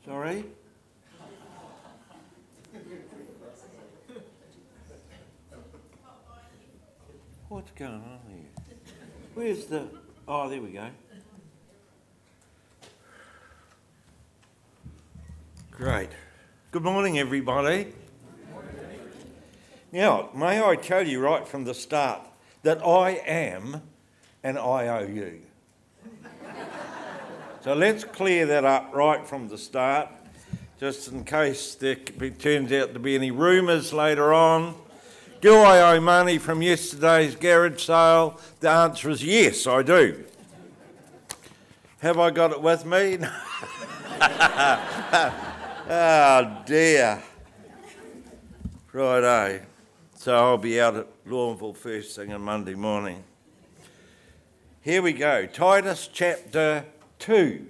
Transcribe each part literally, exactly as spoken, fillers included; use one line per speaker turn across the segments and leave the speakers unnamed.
Sorry? What's going on here? Where's the... Oh, there we go. Great. Good morning, everybody. Now, may I tell you right from the start that I am an I O U. So let's clear that up right from the start, just in case there turns out to be any rumours later on. Do I owe money from yesterday's garage sale? The answer is yes, I do. Have I got it with me? Oh dear. Righto. So I'll be out at Lawnville first thing on Monday morning. Here we go. Titus chapter two.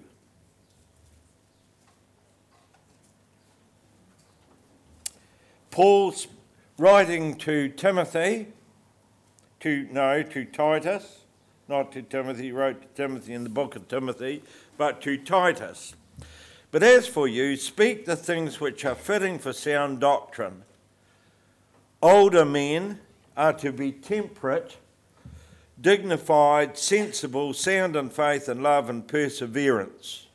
Paul's writing to Timothy, to no, to Titus, not to Timothy, he wrote to Timothy in the book of Timothy, but to Titus. But as for you, speak the things which are fitting for sound doctrine. Older men are to be temperate, dignified, sensible, sound in faith and love and perseverance.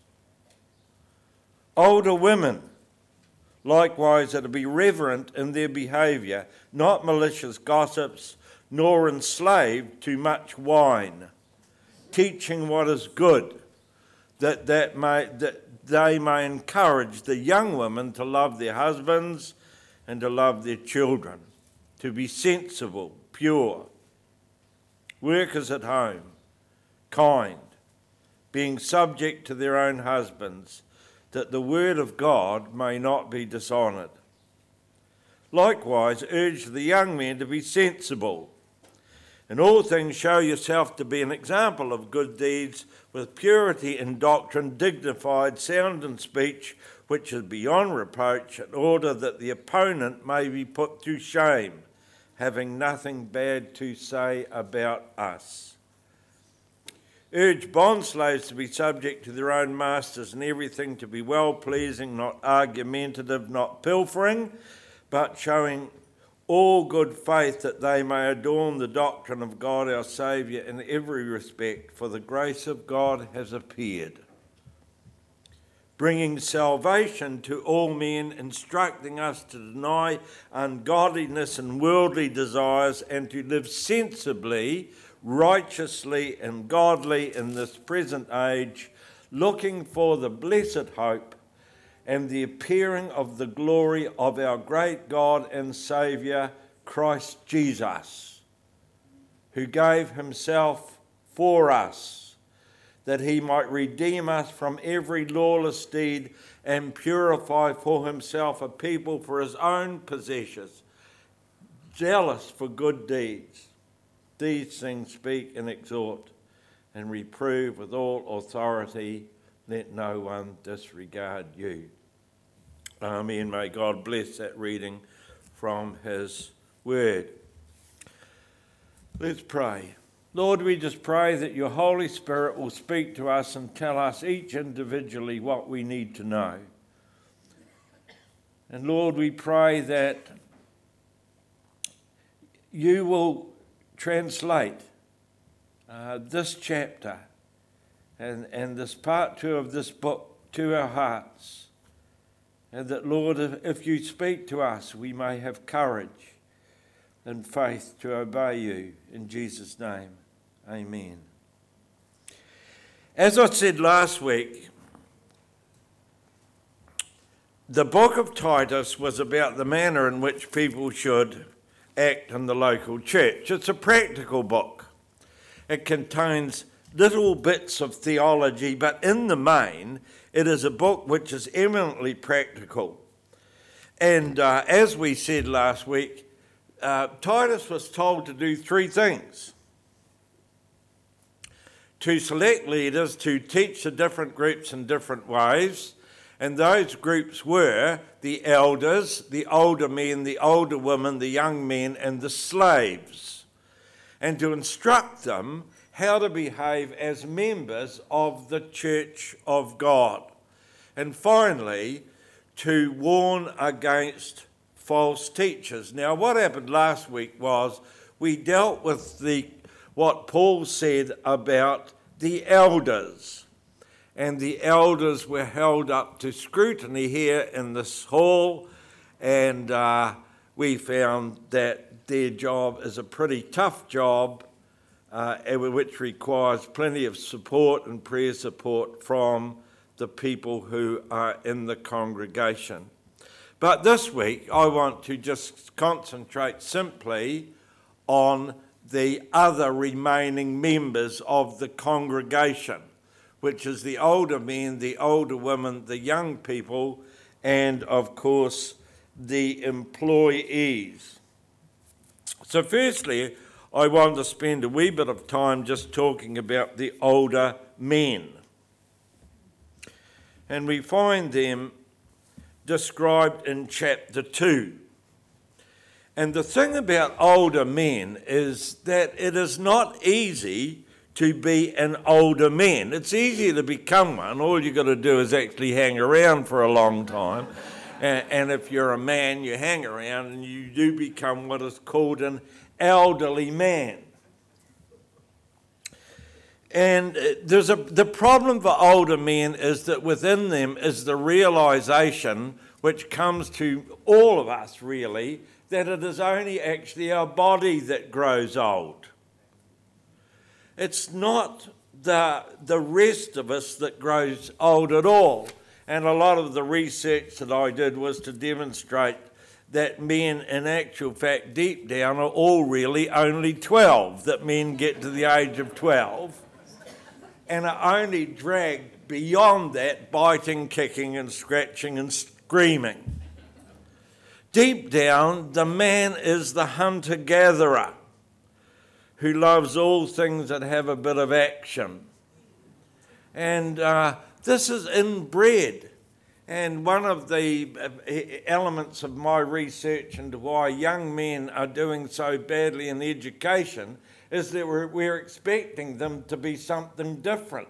Older women, likewise, are to be reverent in their behaviour, not malicious gossips, nor enslaved to much wine, teaching what is good, that, that, may, that they may encourage the young women to love their husbands and to love their children, to be sensible, pure, workers at home, kind, being subject to their own husbands, that the word of God may not be dishonoured. Likewise, urge the young men to be sensible. In all things show yourself to be an example of good deeds, with purity in doctrine, dignified, sound in speech, which is beyond reproach, in order that the opponent may be put to shame, having nothing bad to say about us. Urge bondslaves to be subject to their own masters, and everything to be well-pleasing, not argumentative, not pilfering, but showing all good faith, that they may adorn the doctrine of God our Saviour in every respect, for the grace of God has appeared, bringing salvation to all men, instructing us to deny ungodliness and worldly desires, and to live sensibly, righteously and godly in this present age, looking for the blessed hope and the appearing of the glory of our great God and Saviour, Christ Jesus, who gave himself for us, that he might redeem us from every lawless deed and purify for himself a people for his own possessions, zealous for good deeds. These things speak and exhort and reprove with all authority. Let no one disregard you. Amen. May God bless that reading from his word. Let's pray. Lord, we just pray that your Holy Spirit will speak to us and tell us each individually what we need to know. And Lord, we pray that you will translate uh, this chapter and, and this part two of this book to our hearts. And that, Lord, if, if you speak to us, we may have courage and faith to obey you. In Jesus' name, amen. As I said last week, the book of Titus was about the manner in which people should act in the local church. It's a practical book. It contains little bits of theology, but in the main, it is a book which is eminently practical. And uh, as we said last week, uh, Titus was told to do three things. To select leaders to teach the different groups in different ways, and those groups were the elders, the older men, the older women, the young men, and the slaves, and to instruct them how to behave as members of the church of God. And finally, to warn against false teachers. Now, what happened last week was we dealt with the what Paul said about the elders. And the elders were held up to scrutiny here in this hall, and uh, we found that their job is a pretty tough job, uh, which requires plenty of support and prayer support from the people who are in the congregation. But this week, I want to just concentrate simply on the other remaining members of the congregation, which is the older men, the older women, the young people, and of course, the employees. So firstly, I want to spend a wee bit of time just talking about the older men. And we find them described in chapter two. And the thing about older men is that it is not easy to be an older man. It's easy to become one. All you've got to do is actually hang around for a long time. And, and if you're a man, you hang around and you do become what is called an elderly man. And there's a, the problem for older men is that within them is the realisation, which comes to all of us really, that it is only actually our body that grows old. It's not the, the rest of us that grows old at all. And a lot of the research that I did was to demonstrate that men, in actual fact, deep down, are all really only twelve, that men get to the age of twelve, and are only dragged beyond that, biting, kicking and scratching and screaming. Deep down, the man is the hunter-gatherer who loves all things that have a bit of action. And uh, this is inbred. And one of the elements of my research into why young men are doing so badly in education is that we're, we're expecting them to be something different.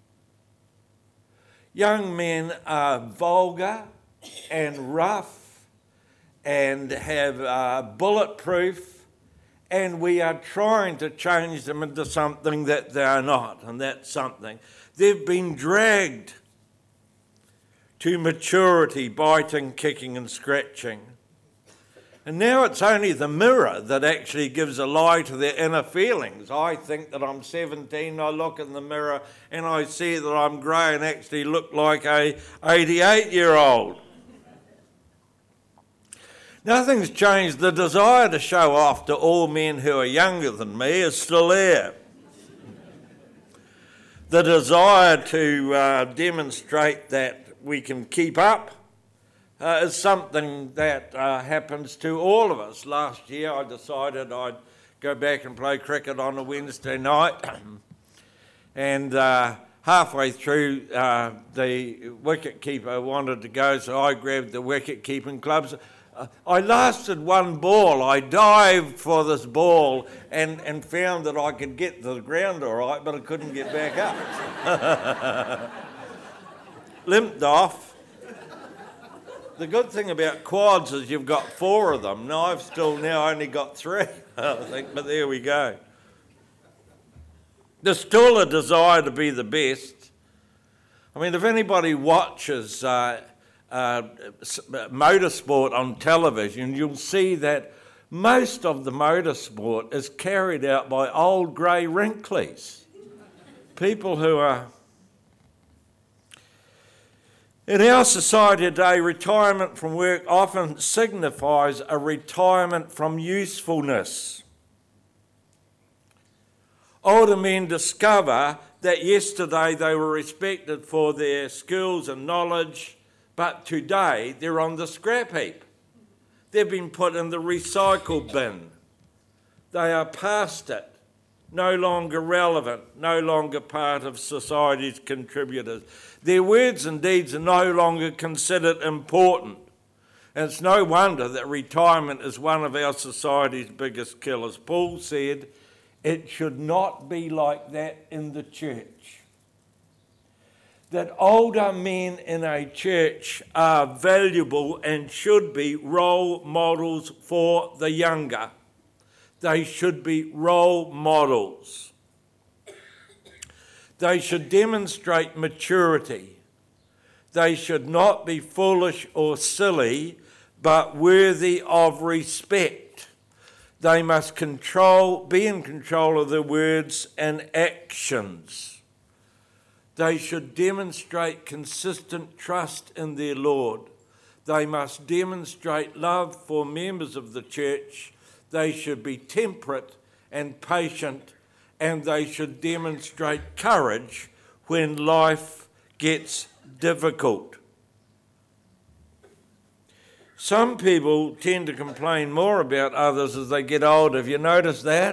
Young men are vulgar and rough and have uh, bulletproof, and we are trying to change them into something that they are not, and that's something. They've been dragged to maturity, biting, kicking and scratching. And now it's only the mirror that actually gives a lie to their inner feelings. I think that I'm seventeen, I look in the mirror and I see that I'm grey and actually look like a eighty-eight-year-old. Nothing's changed. The desire to show off to all men who are younger than me is still there. The desire to uh, demonstrate that we can keep up uh, is something that uh, happens to all of us. Last year I decided I'd go back and play cricket on a Wednesday night, and uh, halfway through uh, the wicket keeper wanted to go, so I grabbed the wicket keeping clubs. I lasted one ball. I dived for this ball and, and found that I could get to the ground all right, but I couldn't get back up. Limped off. The good thing about quads is you've got four of them. No, I've still now only got three, I think, but there we go. There's still a desire to be the best. I mean, if anybody watches Uh, Uh, motorsport on television, you'll see that most of the motorsport is carried out by old grey wrinklies. People who are... In our society today, retirement from work often signifies a retirement from usefulness. Older men discover that yesterday they were respected for their skills and knowledge, but today they're on the scrap heap. They've been put in the recycle bin. They are past it, no longer relevant, no longer part of society's contributors. Their words and deeds are no longer considered important. And it's no wonder that retirement is one of our society's biggest killers. Paul said, it should not be like that in the church. that older men in a church are valuable and should be role models for the younger. They should be role models. They should demonstrate maturity. They should not be foolish or silly, but worthy of respect. They must control, be in control of their words and actions. They should demonstrate consistent trust in their Lord. They must demonstrate love for members of the church. They should be temperate and patient, and they should demonstrate courage when life gets difficult. Some people tend to complain more about others as they get older. Have you noticed that?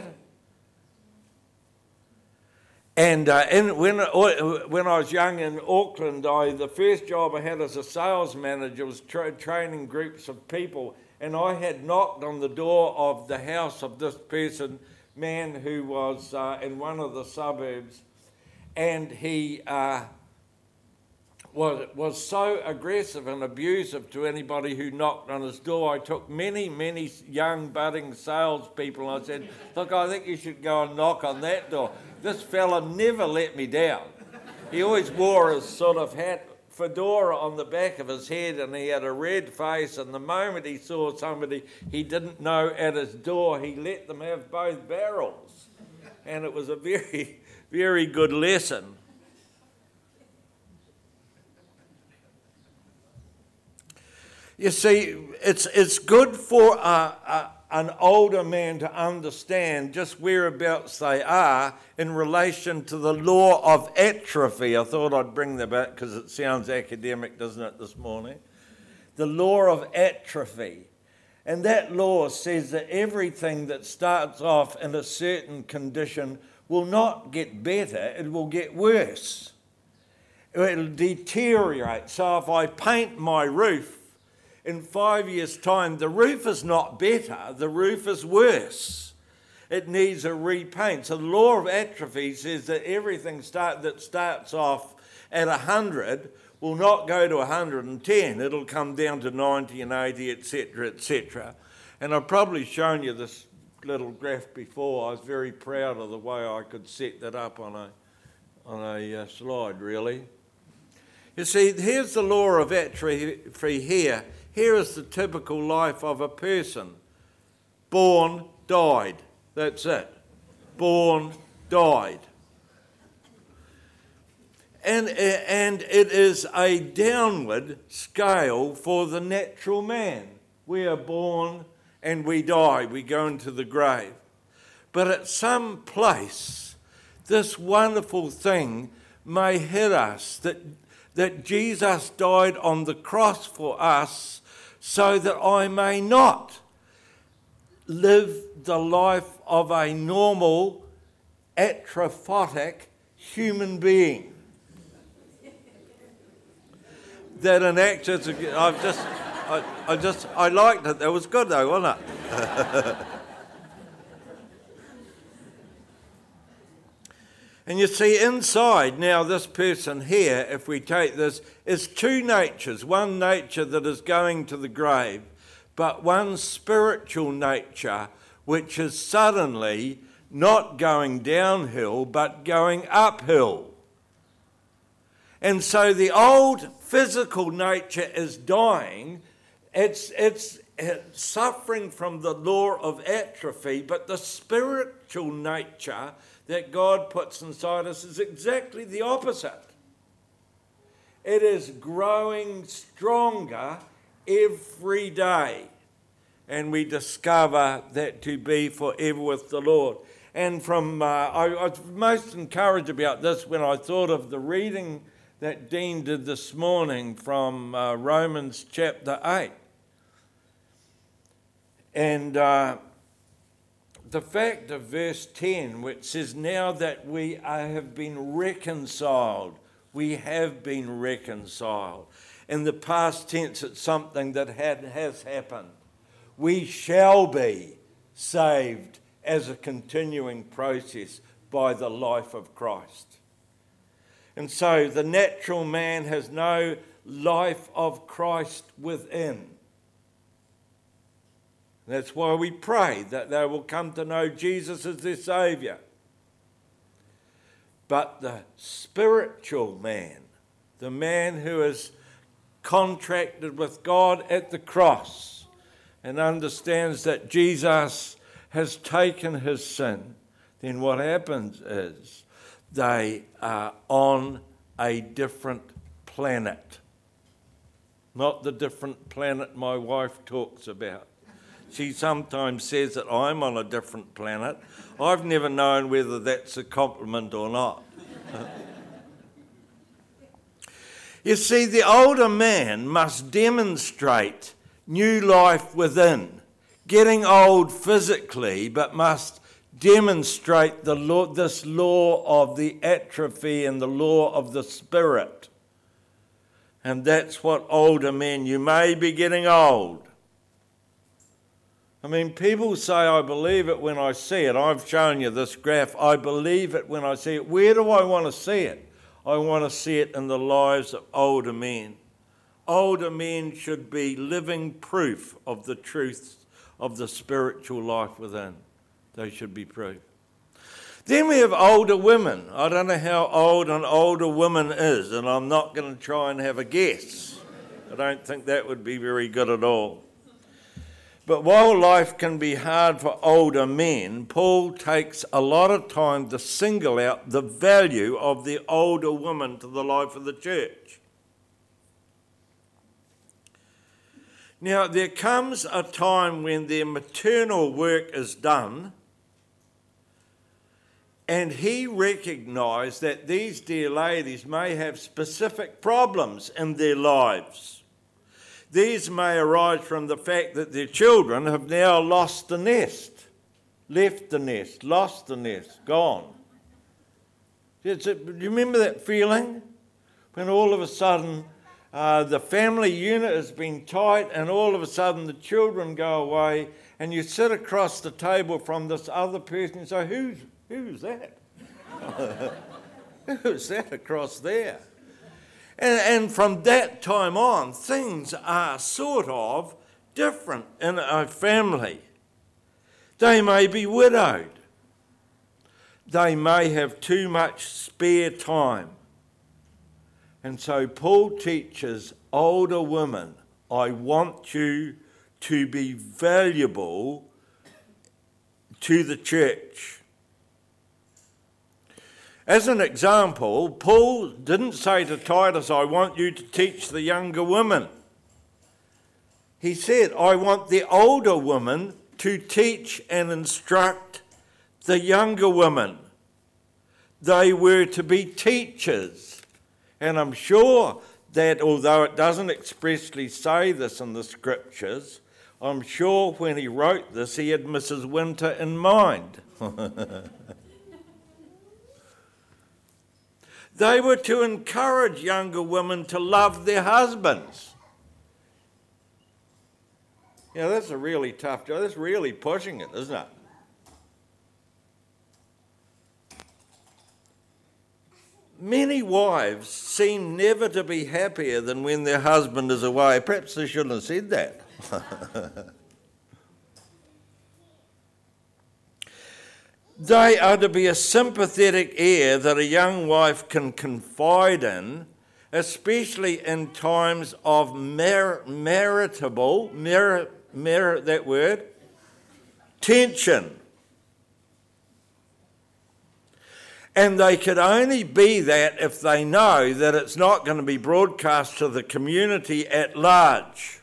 And uh, in, when, when I was young in Auckland, I, the first job I had as a sales manager was tra- training groups of people, and I had knocked on the door of the house of this person, man who was uh, in one of the suburbs, and he uh, was, was so aggressive and abusive to anybody who knocked on his door. I took many, many young budding salespeople and I said, look, I think you should go and knock on that door. This fella never let me down. He always wore his sort of hat, fedora on the back of his head, and he had a red face, and the moment he saw somebody he didn't know at his door, he let them have both barrels. And it was a very, very good lesson. You see, it's it's good for a, a, an older man to understand just whereabouts they are in relation to the law of atrophy. I thought I'd bring that back because it sounds academic, doesn't it, this morning? The law of atrophy. And that law says that everything that starts off in a certain condition will not get better, it will get worse. It'll deteriorate. So if I paint my roof, in five years' time, the roof is not better, the roof is worse. It needs a repaint. So the law of atrophy says that everything start, that starts off at one hundred will not go to one hundred ten. It'll come down to ninety and eighty, et cetera, et cetera. And I've probably shown you this little graph before. I was very proud of the way I could set that up on a, on a uh, slide, really. You see, here's the law of atrophy here. Here is the typical life of a person. Born, died. That's it. Born, died. And, and it is a downward scale for the natural man. We are born and we die. We go into the grave. But at some place, this wonderful thing may hit us, that, that Jesus died on the cross for us so that I may not live the life of a normal, atrophotic human being. That an actor, I've just, I, I just, I liked it. That was good though, wasn't it? And you see, inside now, this person here, if we take this, is two natures. One nature that is going to the grave, but one spiritual nature which is suddenly not going downhill, but going uphill. And so the old physical nature is dying. It's, it's, it's suffering from the law of atrophy, but the spiritual nature that God puts inside us is exactly the opposite. It is growing stronger every day. And we discover that to be forever with the Lord. And from, uh, I, I was most encouraged about this when I thought of the reading that Dean did this morning from uh, Romans chapter eight. And uh, the fact of verse ten, which says, now that we are, have been reconciled, we have been reconciled. In the past tense, it's something that had, has happened. We shall be saved as a continuing process by the life of Christ. And so the natural man has no life of Christ within. That's why we pray that they will come to know Jesus as their Saviour. But the spiritual man, the man who is contracted with God at the cross and understands that Jesus has taken his sin, then what happens is they are on a different planet. Not the different planet my wife talks about. She sometimes says that I'm on a different planet. I've never known whether that's a compliment or not. You see, the older man must demonstrate new life within, getting old physically, but must demonstrate the law, this law of the atrophy and the law of the spirit. And that's what older men, you may be getting old. I mean, people say, I believe it when I see it. I've shown you this graph. I believe it when I see it. Where do I want to see it? I want to see it in the lives of older men. Older men should be living proof of the truths of the spiritual life within. They should be proof. Then we have older women. I don't know how old an older woman is, and I'm not going to try and have a guess. I don't think that would be very good at all. But while life can be hard for older men, Paul takes a lot of time to single out the value of the older woman to the life of the church. Now, there comes a time when their maternal work is done, and he recognised that these dear ladies may have specific problems in their lives. These may arise from the fact that their children have now lost the nest, left the nest, lost the nest, gone. Do you remember that feeling? When all of a sudden uh, the family unit has been tight and all of a sudden the children go away and you sit across the table from this other person and say, who's, who's that? Who's that across there? And, and from that time on, things are sort of different in a family. They may be widowed. They may have too much spare time. And so Paul teaches older women, I want you to be valuable to the church. As an example, Paul didn't say to Titus, I want you to teach the younger women. He said, I want the older women to teach and instruct the younger women. They were to be teachers. And I'm sure that although it doesn't expressly say this in the scriptures, I'm sure when he wrote this, he had Missus Winter in mind. They were to encourage younger women to love their husbands. You know, that's a really tough job. That's really pushing it, isn't it? Many wives seem never to be happier than when their husband is away. Perhaps they shouldn't have said that. They are to be a sympathetic ear that a young wife can confide in, especially in times of mar- maritable, mar- mar- that word, tension. And they could only be that if they know that it's not going to be broadcast to the community at large.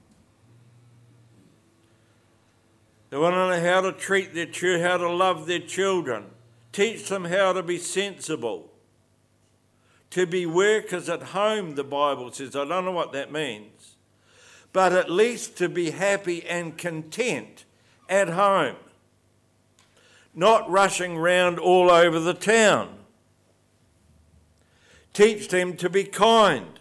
They want to know how to treat their children, how to love their children, teach them how to be sensible, to be workers at home, the Bible says. I don't know what that means, but at least to be happy and content at home, not rushing round all over the town. Teach them to be kind.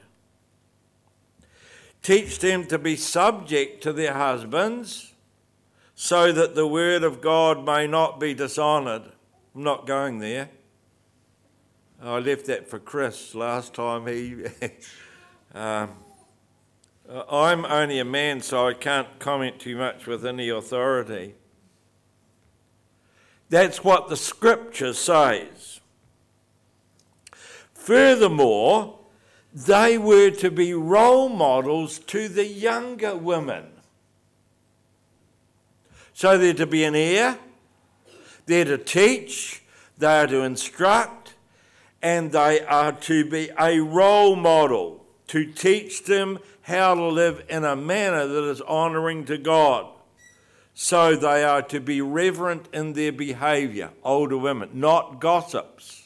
Teach them to be subject to their husbands, so that the word of God may not be dishonoured. I'm not going there. I left that for Chris last time. He, um, I'm only a man, so I can't comment too much with any authority. That's what the Scripture says. Furthermore, they were to be role models to the younger women. So they're to be an heir, they're to teach, they are to instruct, and they are to be a role model to teach them how to live in a manner that is honouring to God. So they are to be reverent in their behaviour, older women, not gossips.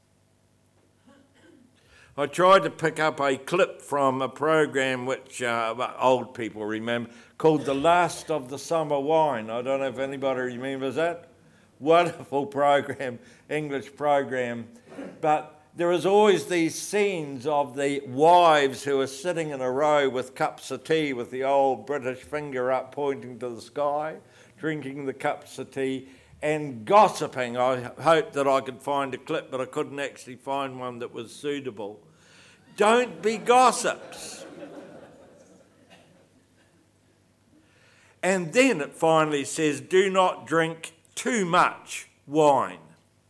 I tried to pick up a clip from a program which uh, old people remember, called The Last of the Summer Wine. I don't know if anybody remembers that. Wonderful program, English program. But there is always these scenes of the wives who are sitting in a row with cups of tea with the old British finger up pointing to the sky, drinking the cups of tea and gossiping. I hoped that I could find a clip, but I couldn't actually find one that was suitable. Don't be gossips. And then it finally says, do not drink too much wine.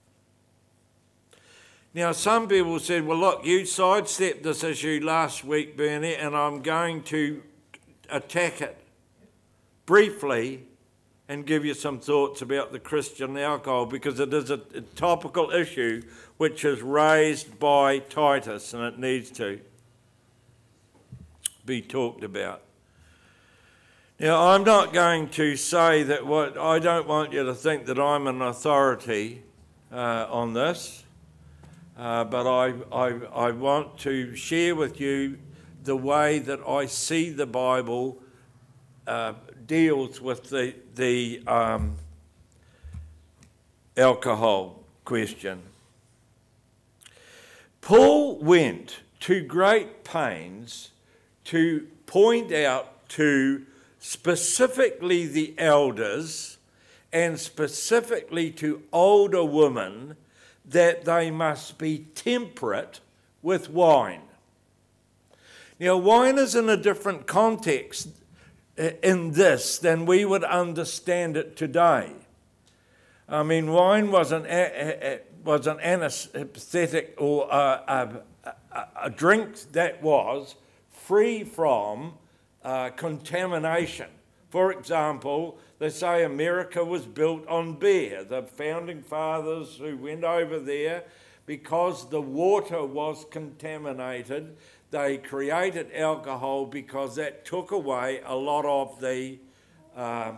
Now, some people said, well, look, you sidestepped this issue last week, Bernie, and I'm going to attack it briefly and give you some thoughts about the Christian alcohol, because it is a, a topical issue which is raised by Titus, and it needs to be talked about. Now, I'm not going to say that what I don't want you to think that I'm an authority uh, on this. Uh, but I, I, I want to share with you the way that I see the Bible uh, deals with the, the um, alcohol question. Paul went to great pains to point out to specifically the elders and specifically to older women that they must be temperate with wine. Now, wine is in a different context in this than we would understand it today. I mean, wine was an, was an anesthetic or a, a, a drink that was free from uh, contamination. For example, they say America was built on beer. The founding fathers who went over there, because the water was contaminated, they created alcohol because that took away a lot of the uh,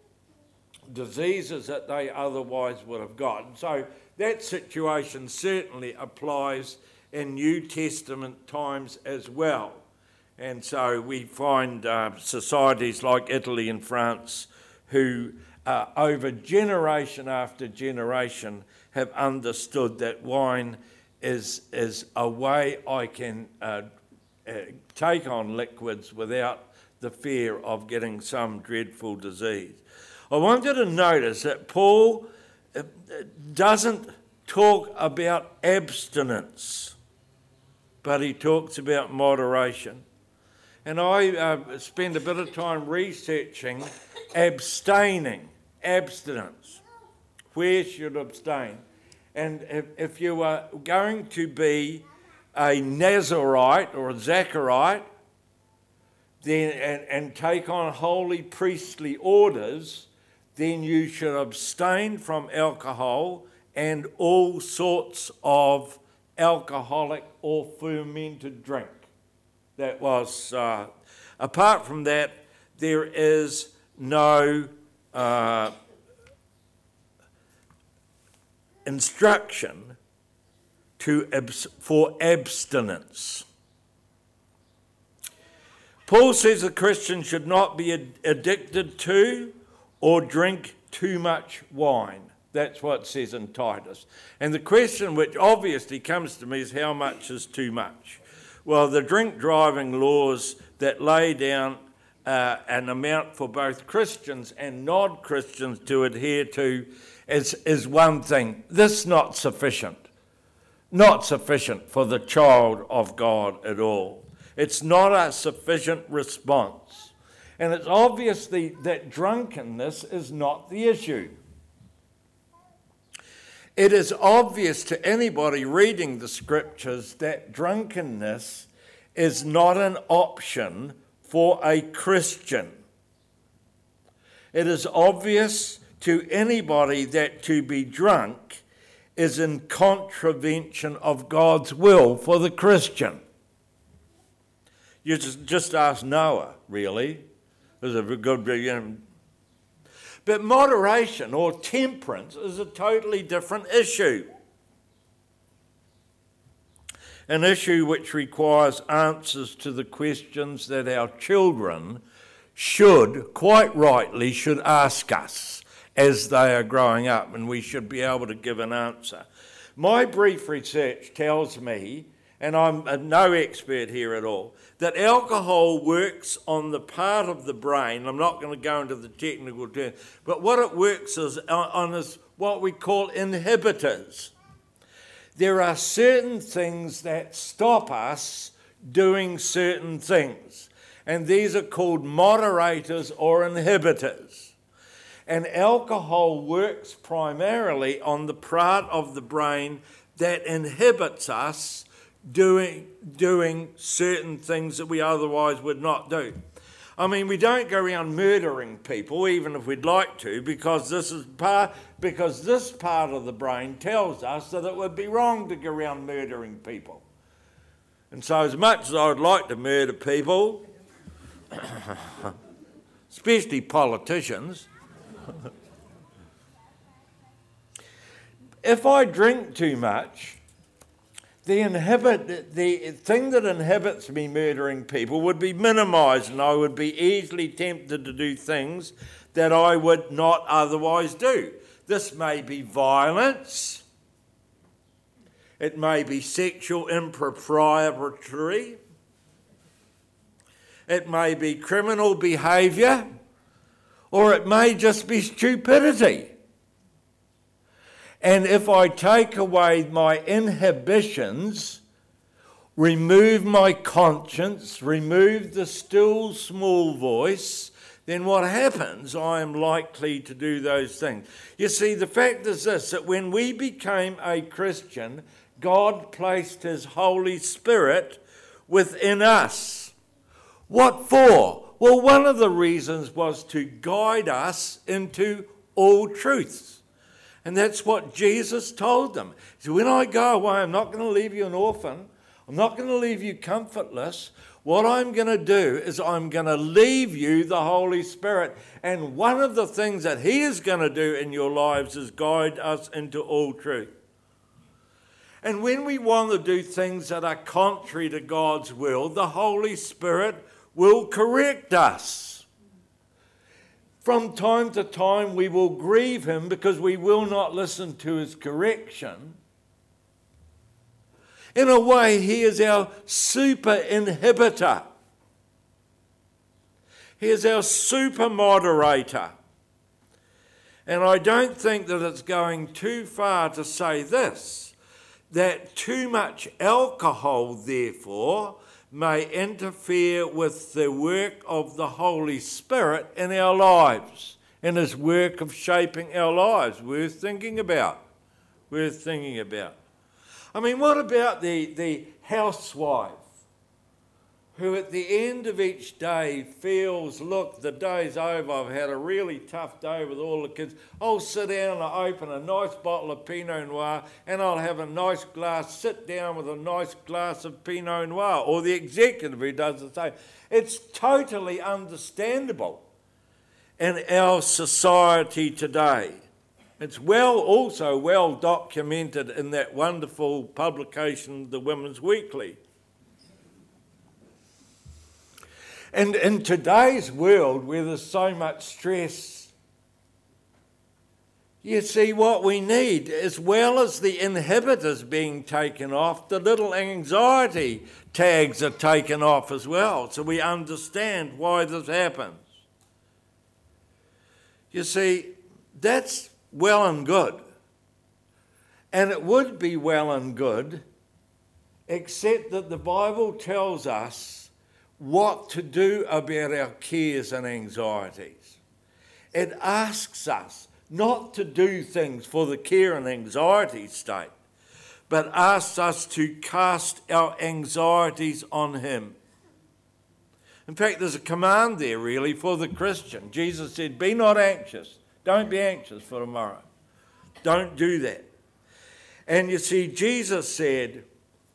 diseases that they otherwise would have gotten. So that situation certainly applies in New Testament times as well. And so we find uh, societies like Italy and France who uh, over generation after generation have understood that wine is, is a way I can uh, uh, take on liquids without the fear of getting some dreadful disease. I want you to notice that Paul uh, doesn't talk about abstinence, but he talks about moderation. And I uh, spend a bit of time researching abstaining, abstinence. Where should abstain? And if, if you are going to be a Nazarite or a Zachariah then, and, and take on holy priestly orders, then you should abstain from alcohol and all sorts of alcoholic or fermented drink. That was, uh, apart from that, there is no uh, instruction to abs- for abstinence. Paul says a Christian should not be ad- addicted to or drink too much wine. That's what it says in Titus. And the question which obviously comes to me is, how much is too much? Well, the drink driving laws that lay down uh, an amount for both Christians and non-Christians to adhere to is, is one thing. This is not sufficient. not sufficient for the child of God at all. It's not a sufficient response. And it's obvious that drunkenness is not the issue. It is obvious to anybody reading the scriptures that drunkenness is not an option for a Christian. It is obvious to anybody that to be drunk is in contravention of God's will for the Christian. You just, just ask Noah, really. There's a good, you know. But moderation or temperance is a totally different issue. An issue which requires answers to the questions that our children should, quite rightly, should ask us as they are growing up, and we should be able to give an answer. My brief research tells me, and I'm no expert here at all, that alcohol works on the part of the brain, I'm not going to go into the technical term, but what it works is on is what we call inhibitors. There are certain things that stop us doing certain things, and these are called moderators or inhibitors. And alcohol works primarily on the part of the brain that inhibits us doing, doing certain things that we otherwise would not do. I mean, we don't go around murdering people, even if we'd like to, because this is part, because this part of the brain tells us that it would be wrong to go around murdering people. And so as much as I would like to murder people, especially politicians, if I drink too much, the inhibit the thing that inhibits me murdering people would be minimised, and I would be easily tempted to do things that I would not otherwise do. This may be violence, it may be sexual impropriety, it may be criminal behaviour, or it may just be stupidity. And if I take away my inhibitions, remove my conscience, remove the still small voice, then what happens? I am likely to do those things. You see, the fact is this, that when we became a Christian, God placed his Holy Spirit within us. What for? Well, one of the reasons was to guide us into all truths. And that's what Jesus told them. He said, when I go away, I'm not going to leave you an orphan. I'm not going to leave you comfortless. What I'm going to do is I'm going to leave you the Holy Spirit. And one of the things that he is going to do in your lives is guide us into all truth. And when we want to do things that are contrary to God's will, the Holy Spirit will correct us. From time to time we will grieve him because we will not listen to his correction. In a way, he is our super inhibitor. He is our super moderator. And I don't think that it's going too far to say this, that too much alcohol, therefore, may interfere with the work of the Holy Spirit in our lives, in his work of shaping our lives. Worth thinking about. Worth thinking about. I mean, what about the, the housewife who at the end of each day feels, look, the day's over, I've had a really tough day with all the kids. I'll sit down and I'll open a nice bottle of Pinot Noir and I'll have a nice glass, sit down with a nice glass of Pinot Noir. Or the executive who does the same. It's totally understandable in our society today. It's well, also well documented in that wonderful publication, The Women's Weekly. And in today's world where there's so much stress, you see what we need, as well as the inhibitors being taken off, the little anxiety tags are taken off as well, so we understand why this happens. You see, that's well and good. And it would be well and good, except that the Bible tells us what to do about our cares and anxieties. It asks us not to do things for the care and anxiety state, but asks us to cast our anxieties on him. In fact, there's a command there really for the Christian. Jesus said, be not anxious. Don't be anxious for tomorrow. Don't do that. And you see, Jesus said,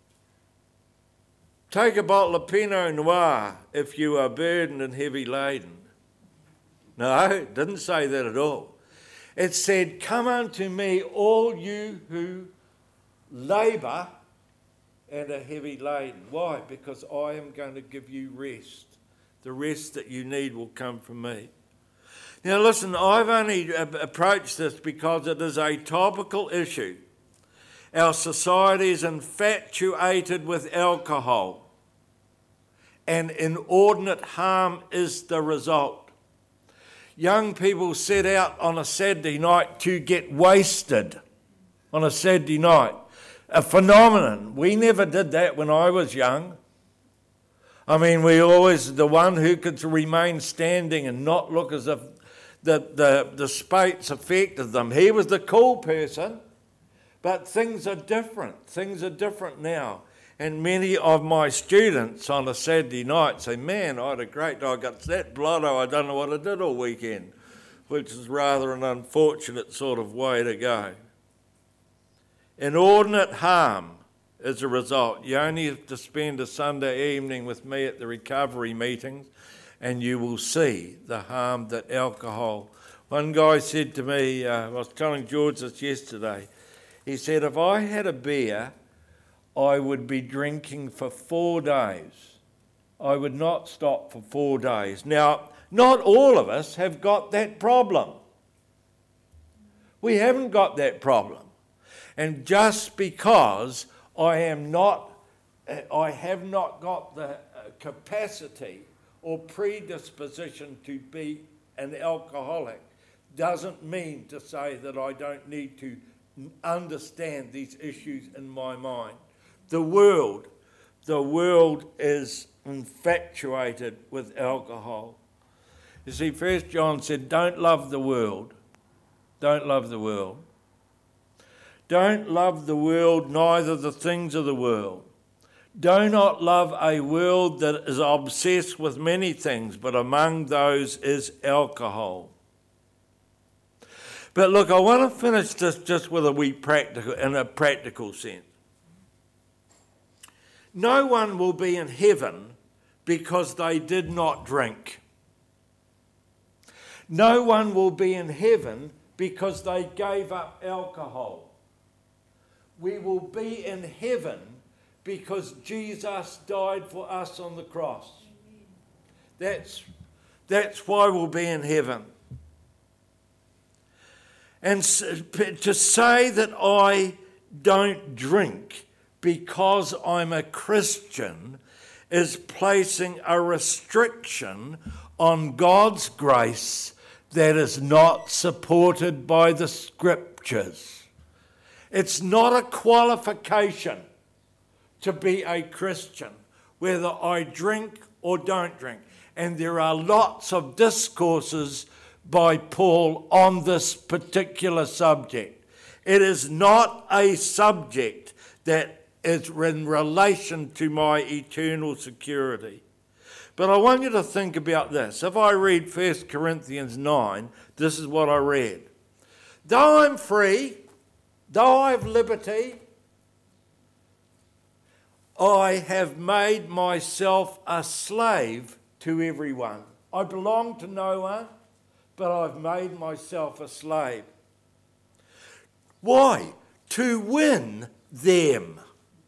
take a bottle of Pinot Noir if you are burdened and heavy laden. No, it didn't say that at all. It said, come unto me, all you who labour and are heavy laden. Why? Because I am going to give you rest. The rest that you need will come from me. Now listen, I've only approached this because it is a topical issue. Our society is infatuated with alcohol, and inordinate harm is the result. Young people set out on a Saturday night to get wasted on a Saturday night. A phenomenon. We never did that when I was young. I mean, we always, the one who could remain standing and not look as if the, the, the spates affected them. He was the cool person. But things are different. Things are different now. And many of my students on a Saturday night say, man, I had a great day. I got that blotto, I don't know what I did all weekend, which is rather an unfortunate sort of way to go. Inordinate harm is a result. You only have to spend a Sunday evening with me at the recovery meetings and you will see the harm that alcohol. One guy said to me, uh, I was telling George this yesterday, he said, if I had a beer, I would be drinking for four days. I would not stop for four days. Now, not all of us have got that problem. We haven't got that problem. And just because I am not, I have not got the capacity or predisposition to be an alcoholic, doesn't mean to say that I don't need to understand these issues in my mind. The world, the world is infatuated with alcohol. You see, First John said, don't love the world. Don't love the world. Don't love the world, neither the things of the world. Do not love a world that is obsessed with many things, but among those is alcohol. But look, I want to finish this just with a wee practical, in a practical sense. No one will be in heaven because they did not drink. No one will be in heaven because they gave up alcohol. We will be in heaven because Jesus died for us on the cross. That's, that's why we'll be in heaven. And to say that I don't drink because I'm a Christian is placing a restriction on God's grace that is not supported by the Scriptures. It's not a qualification to be a Christian, whether I drink or don't drink. And there are lots of discourses by Paul on this particular subject. It is not a subject that is in relation to my eternal security. But I want you to think about this. If I read First Corinthians nine, this is what I read. Though I'm free, though I have liberty, I have made myself a slave to everyone. I belong to no one, but I've made myself a slave. Why? To win them.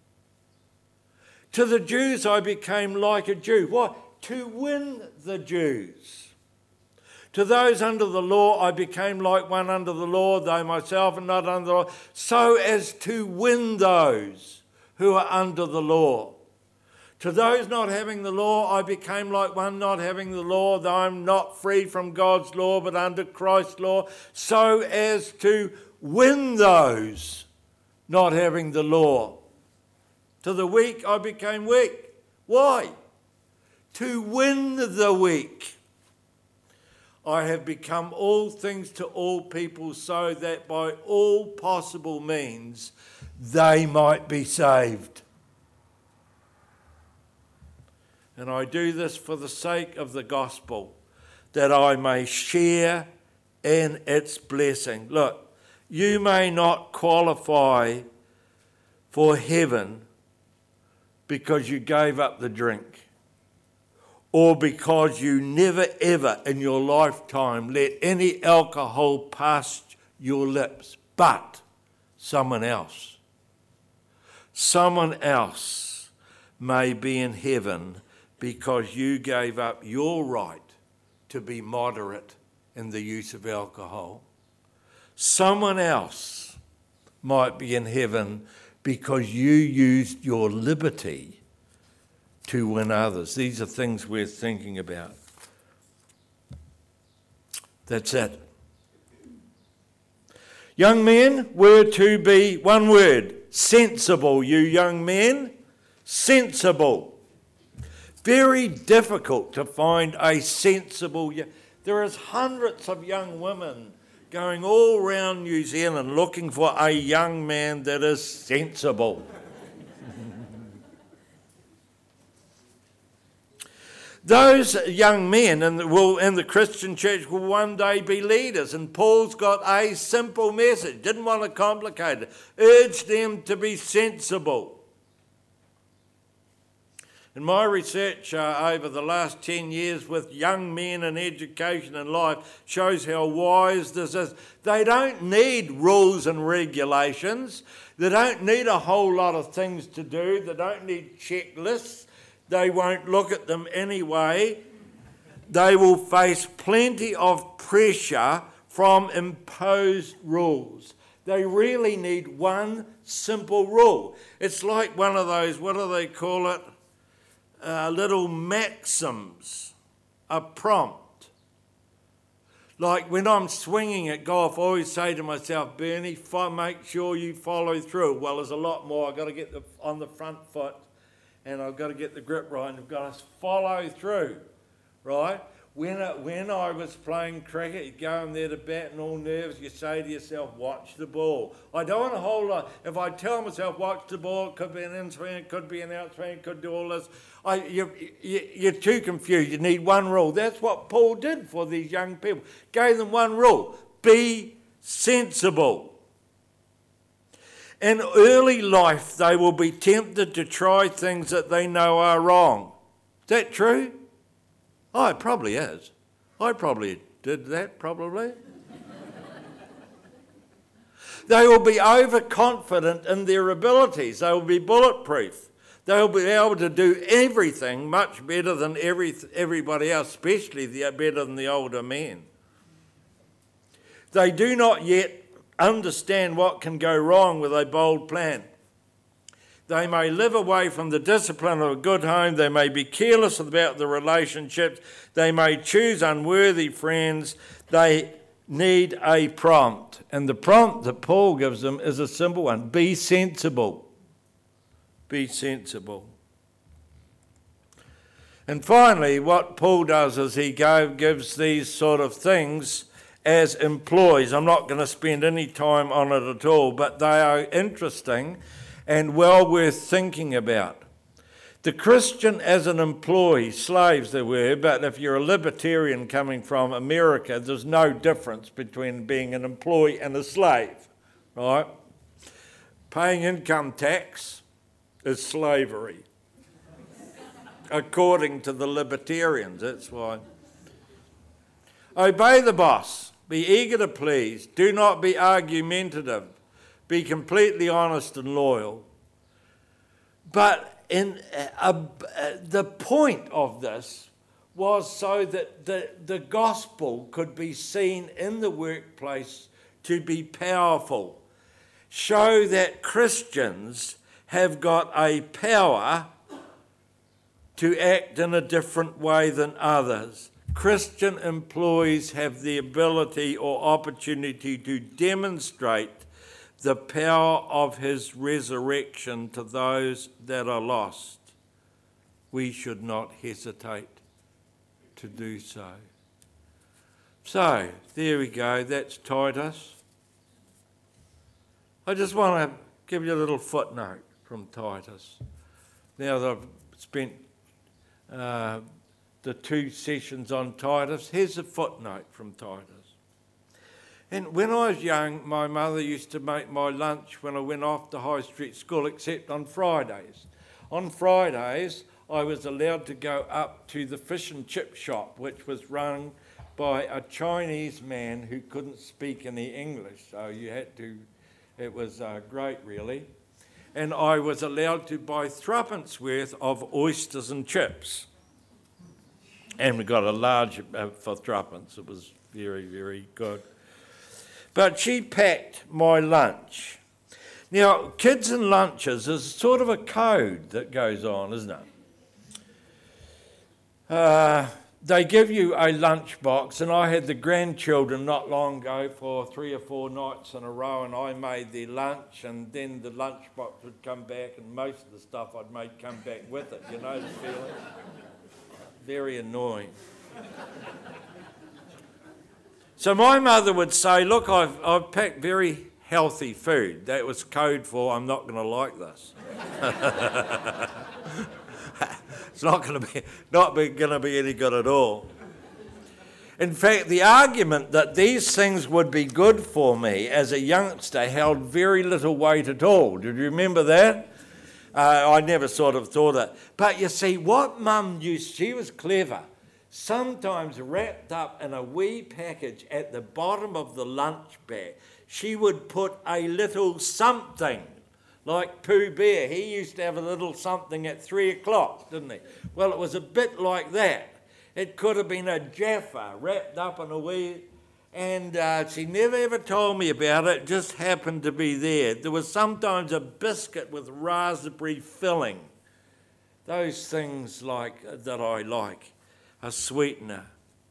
To the Jews I became like a Jew. Why? To win the Jews. To those under the law I became like one under the law, though myself am not under the law, so as to win those who are under the law. To those not having the law, I became like one not having the law, though I'm not free from God's law, but under Christ's law, so as to win those not having the law. To the weak I became weak. Why? To win the weak. I have become all things to all people, so that by all possible means they might be saved. And I do this for the sake of the gospel, that I may share in its blessing. Look, you may not qualify for heaven because you gave up the drink, or because you never ever in your lifetime let any alcohol pass your lips, but someone else, someone else may be in heaven because you gave up your right to be moderate in the use of alcohol. Someone else might be in heaven because you used your liberty to win others. These are things worth thinking about. That's it. Young men, were to be, one word, sensible, you young men, sensible. Very difficult to find a sensible. There is hundreds of young women going all around New Zealand looking for a young man that is sensible. Those young men in the, will, in the Christian church will one day be leaders, and Paul's got a simple message, didn't want to complicate it, urge them to be sensible. In my research uh, over the last ten years with young men in education and life shows how wise this is. They don't need rules and regulations. They don't need a whole lot of things to do. They don't need checklists. They won't look at them anyway. They will face plenty of pressure from imposed rules. They really need one simple rule. It's like one of those, what do they call it? Uh, little maxims, a prompt. Like when I'm swinging at golf, I always say to myself, Bernie, fo- make sure you follow through. Well, there's a lot more. I've got to get the, on the front foot, and I've got to get the grip right, and I've got to follow through, right? When, it, when I was playing cricket, you go in there to bat and all nerves, you say to yourself, watch the ball. I don't want a whole lot. If I tell myself, watch the ball, it could be an in swing, it could be an out swing, it could do all this. I, you, you, you're too confused. You need one rule. That's what Paul did for these young people. Gave them one rule. Be sensible. In early life, they will be tempted to try things that they know are wrong. Is that true? Oh, it probably is. I probably did that, probably. They will be overconfident in their abilities. They will be bulletproof. They will be able to do everything much better than every, everybody else, especially the, better than the older men. They do not yet understand what can go wrong with a bold plan. They may live away from the discipline of a good home. They may be careless about the relationships. They may choose unworthy friends. They need a prompt. And the prompt that Paul gives them is a simple one. Be sensible. Be sensible. And finally, what Paul does is he go, gives these sort of things as employees. I'm not going to spend any time on it at all, but they are interesting and well worth thinking about. The Christian as an employee, slaves they were, but if you're a libertarian coming from America, there's no difference between being an employee and a slave, right? Paying income tax is slavery, according to the libertarians, that's why. Obey the boss, be eager to please, do not be argumentative, be completely honest and loyal. But in uh, uh, the point of this was so that the, the gospel could be seen in the workplace to be powerful. Show that Christians have got a power to act in a different way than others. Christian employees have the ability or opportunity to demonstrate the power of his resurrection to those that are lost, we should not hesitate to do so. So, there we go, that's Titus. I just want to give you a little footnote from Titus. Now that I've spent uh, the two sessions on Titus, here's a footnote from Titus. And when I was young, my mother used to make my lunch when I went off to High Street School, except on Fridays. On Fridays, I was allowed to go up to the fish and chip shop, which was run by a Chinese man who couldn't speak any English, so you had to, it was uh, great really. And I was allowed to buy threepence worth of oysters and chips. And we got a large uh, for threepence. It was very, very good. But she packed my lunch. Now, kids and lunches is sort of a code that goes on, isn't it? Uh, they give you a lunchbox, and I had the grandchildren not long ago for three or four nights in a row, and I made their lunch, and then the lunchbox would come back, and most of the stuff I'd made come back with it. You know the feeling? Very annoying. So my mother would say, look, I've, I've packed very healthy food. That was code for I'm not going to like this. It's not going to be not be, going to be any good at all. In fact, the argument that these things would be good for me as a youngster held very little weight at all. Did you remember that? Uh, I never sort of thought it. But you see, what Mum used, she was clever. Sometimes wrapped up in a wee package at the bottom of the lunch bag, she would put a little something, like Pooh Bear. He used to have a little something at three o'clock, didn't he? Well, it was a bit like that. It could have been a Jaffa wrapped up in a wee, and uh, she never ever told me about it. It just happened to be there. There was sometimes a biscuit with raspberry filling. Those things like that I like. A sweetener.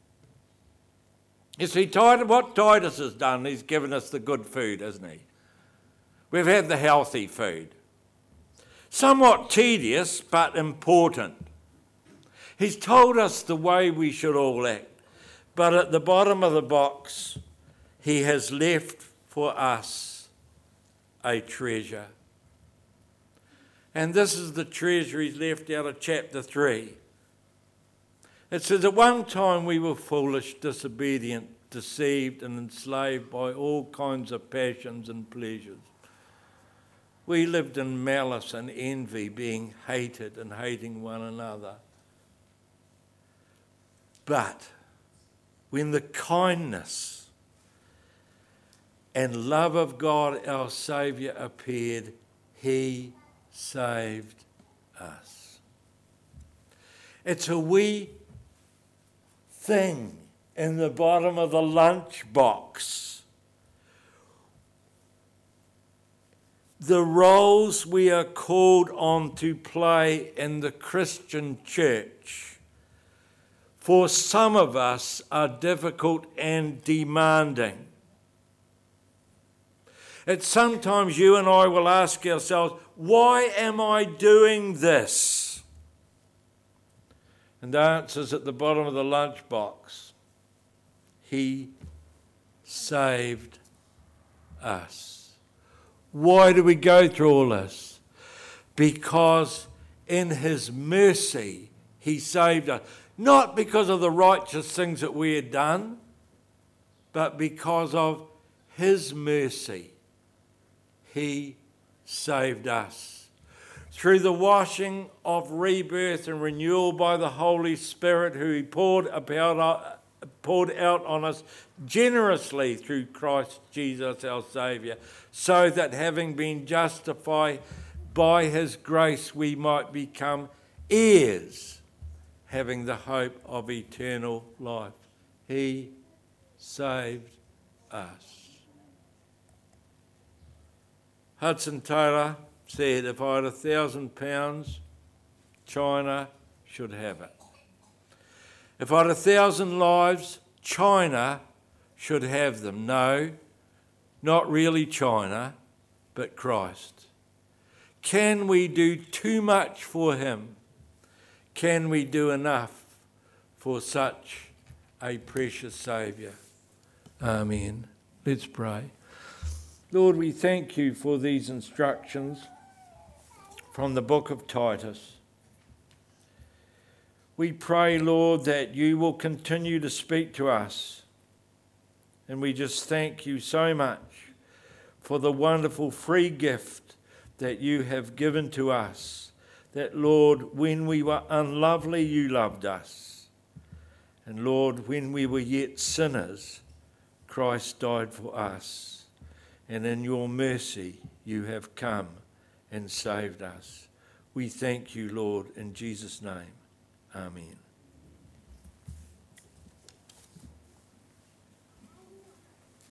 You see, Titus, what Titus has done, he's given us the good food, hasn't he? We've had the healthy food. Somewhat tedious, but important. He's told us the way we should all act, but at the bottom of the box, he has left for us a treasure. And this is the treasure he's left out of chapter three. It says, at one time we were foolish, disobedient, deceived and enslaved by all kinds of passions and pleasures. We lived in malice and envy, being hated and hating one another. But when the kindness and love of God our Saviour appeared, he saved us. It's a wee thing in the bottom of the lunch box. The roles we are called on to play in the Christian church, for some of us, are difficult and demanding. It's sometimes you and I will ask ourselves, why am I doing this? And the answer is at the bottom of the lunchbox. He saved us. Why do we go through all this? Because in his mercy, he saved us. Not because of the righteous things that we had done, but because of his mercy, he saved us. Through the washing of rebirth and renewal by the Holy Spirit, who he poured, about, poured out on us generously through Christ Jesus our Saviour, so that having been justified by his grace, we might become heirs, having the hope of eternal life. He saved us. Hudson Taylor said, if I had a thousand pounds, China should have it. If I had a thousand lives, China should have them. No, not really China, but Christ? Can we do too much for him? Can we do enough for such a precious Saviour? Amen. Let's pray. Lord, we thank you for these instructions from the book of Titus. We pray, Lord, that you will continue to speak to us. And we just thank you so much for the wonderful free gift that you have given to us. That, Lord, when we were unlovely, you loved us. And, Lord, when we were yet sinners, Christ died for us. And in your mercy, you have come and saved us. We thank you, Lord, in Jesus' name. Amen.